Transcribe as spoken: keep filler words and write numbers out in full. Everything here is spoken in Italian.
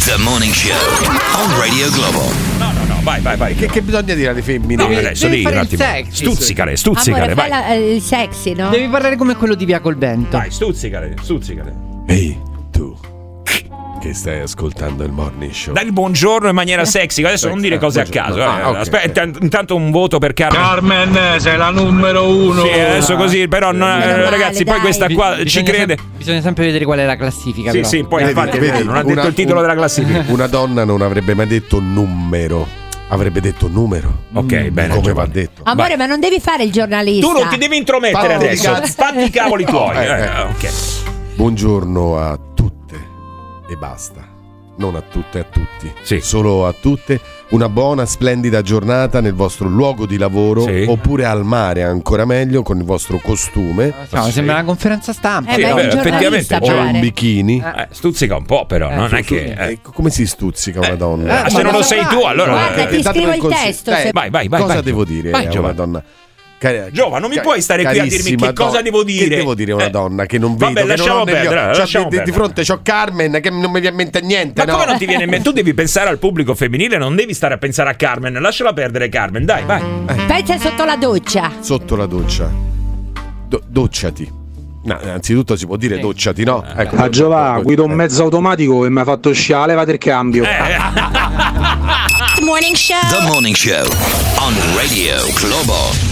The Morning Show on Radio Globo. No, no, no, vai, vai, vai. Che, che bisogna dire alle femmine? No, adesso devi di fare un il attimo. sexy. Stuzzicale, stuzzicale, Amore, vai. fai la- eh, il sexy, no? Devi parlare come quello di Via col Vento. Vai, stuzzicale, stuzzicale. Ehi, tu che stai ascoltando il Morning Show. Dai il buongiorno in maniera sexy. Adesso non dire cose a caso. Ah, eh. ok, Aspetta, intanto un voto per Carmen. Carmen, sei la numero uno. Sì, adesso così, però non- Meno male, ragazzi, poi dai. questa qua ci Bisogna crede. sem- bisogna sempre vedere qual è la classifica. Sì, però. sì, poi Vedi, infatti vedi, non ha detto una- il titolo un- della classifica. Una donna non avrebbe mai detto numero, avrebbe detto numero. Ok, bene. Come va Giovanni. detto. Amore, Vai. ma non devi fare il giornalista. Tu non ti devi intromettere Parlo di adesso. cazzo. Fatti i cavoli tuoi. eh, Eh, eh. ok. Buongiorno a tutte e basta. Non a tutte e a tutti, Sì. solo a tutte. Una buona, splendida giornata nel vostro luogo di lavoro, Sì. oppure al mare, ancora meglio, con il vostro costume No, sembra una conferenza stampa. Eh, Sì, beh, vabbè, un giornalista effettivamente, o cioè, un pare. bikini. Eh, stuzzica un po', però, non è che. eh. Eh, come si stuzzica una donna? Ah, se non lo sei tu, allora. Guarda, eh, ti datemi scrivo un il consiglio. testo, Eh, se- Vai, vai, vai. Cosa vai, devo Giovanni. dire Vai, a una Giovanni. donna? Car- Giova, non mi ca- puoi stare qui a dirmi carissima che cosa donna- devo dire. Che devo dire a una Eh. donna che non Vabbè, vedo, che non lasciamo ho negli perdere, occhi? C'ho lasciamo di, di perdere. fronte c'ho Carmen che non mi viene in mente niente. Ma no? come non ti viene in mente? Tu devi pensare al pubblico femminile, non devi stare a pensare a Carmen. Lasciala perdere, Carmen. Dai, vai. Pensa sotto la doccia. Sotto la doccia. Do- docciati. No, innanzitutto si può dire docciati, no? Ecco, A Giova, do- guido un eh. mezzo automatico e mi ha fatto uscire la leva del cambio. The Morning Show on Radio Globo.